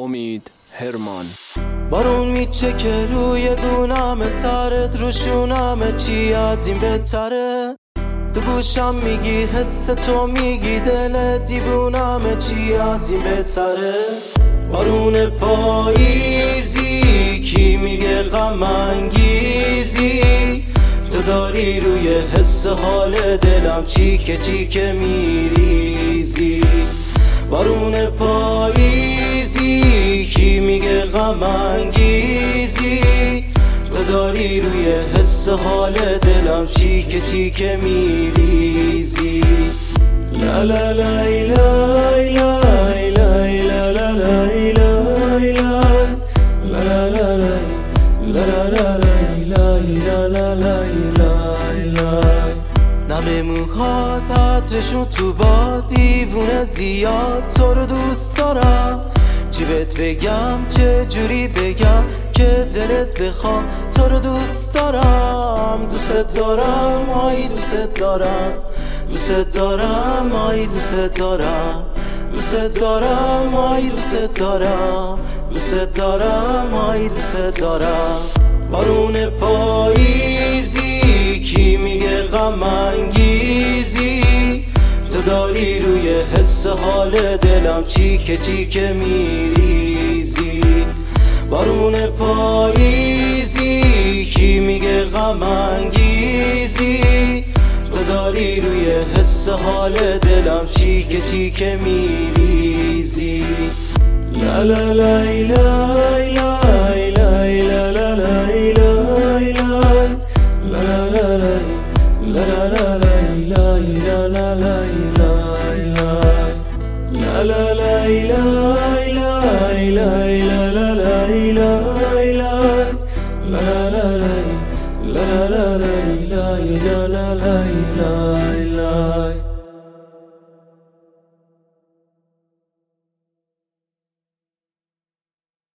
امید هرمان. بارون میچکه روی گونم، سرت روشونم، چی از این بهتره؟ تو گوشم میگی، حس تو میگی، دل دیوونم، چی از این بهتره؟ بارون پاییزی کی میگه غم انگیزی، تو داری روی حس حال دلم چیکه میریزی. بارون پاییزی کی میگه غم انگیزی، تو داری روی حس حال دلم چیکه میریزی. لا لا لا لا لا لا لا نم موهات عطرشون تو با دیوونه زیاد، تو رو دوست دارم، چی بهت بگم چه جوری بگم که دلت بخوام. تو رو دوست دارم، دوست دارم، آی دوست دارم، دوست دارم، آی دوست دارم، دوست دارم، آی دوست دارم، دوست دارم، آی دوست دارم. بارون پاییزی کی میگه غم انگیزی، تو داری روی حس حال دلم چیکه میریزی. بارون پاییزی کی میگه غم انگیزی، تو داری روی حس حال دلم چیکه میریزی. لا لا لا لا la